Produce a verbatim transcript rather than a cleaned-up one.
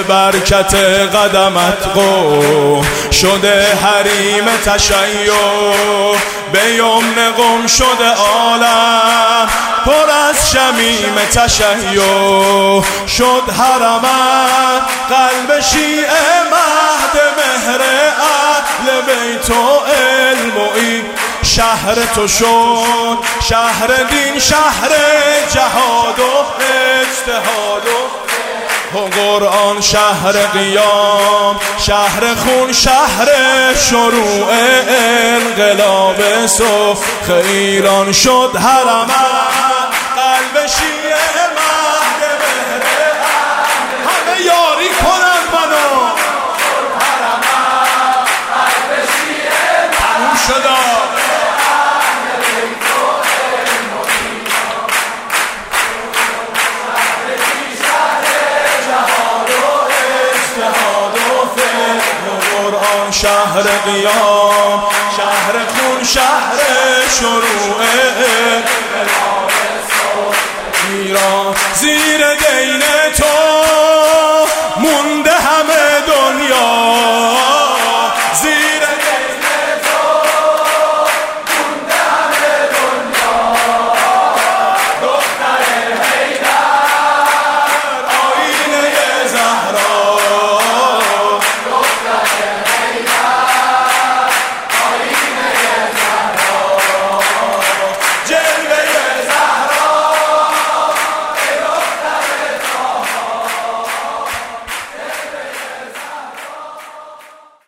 برکت قدمت قوم شده حریم تشیع به یمن قم شده عالم پر از شمیم تشیع شد حرمت قلب شیعه مهد مهر اهل بیت و علم و این شهر تو شد شهر دین شهر جهاد و اجتهاد و قرآن شهر قیام شهر خون شهر شروع انقلاب سرخ ایران شد حرمت قلب شیعه مهد مهر همه یاری کنند منو حرمت قلب شیعه تموم شد شهر قیام شهر خون شهر شروع ایران زیر دینه